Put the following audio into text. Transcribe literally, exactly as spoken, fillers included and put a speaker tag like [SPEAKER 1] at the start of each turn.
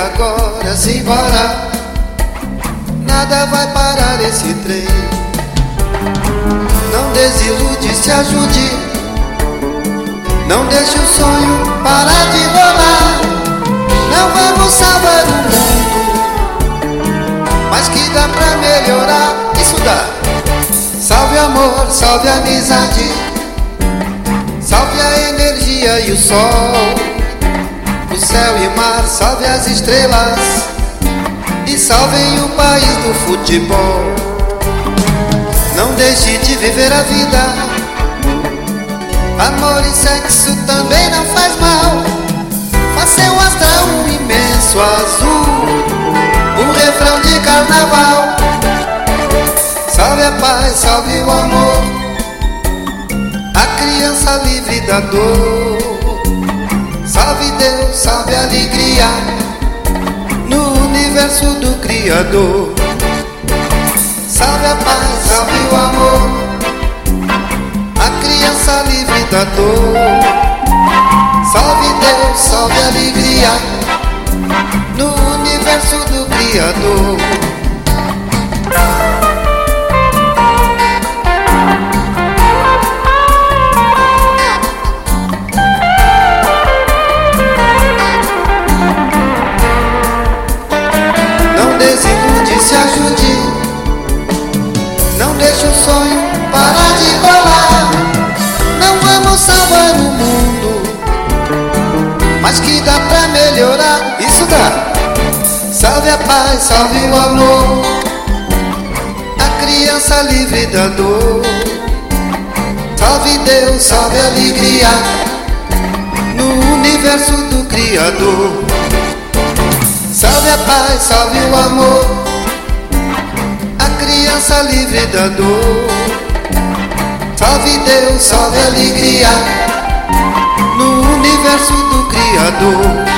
[SPEAKER 1] agora se embora. Nada vai parar esse trem. Não desilude, se ajude. Não deixe o sonho parar de rolar. Não vamos salvar o mundo, mas que dá pra melhorar. Isso dá. Salve amor, salve amizade, salve a energia e o sol, o céu e mar, salve as estrelas e salvem o país do futebol. Não deixe de viver a vida. Amor e sexo também não faz mal. Faz seu astral um imenso azul, um refrão de carnaval. Salve a paz, salve o amor, a criança livre da dor. Salve Deus, salve a alegria no universo do Criador. Salve a paz, salve o amor, a criança livre da dor. Salve Deus, salve a alegria no universo do Criador. Não desilude, se ajude. Não deixe o sonho parar de rolar. Não vamos salvar o mundo, mas que dá pra melhorar. Isso dá. Salve a paz, salve o amor, a criança livre da dor. Salve Deus, salve a alegria no universo do Criador. Salve a paz, salve o amor, a criança livre da dor. Salve Deus, salve a alegria no universo do Criador.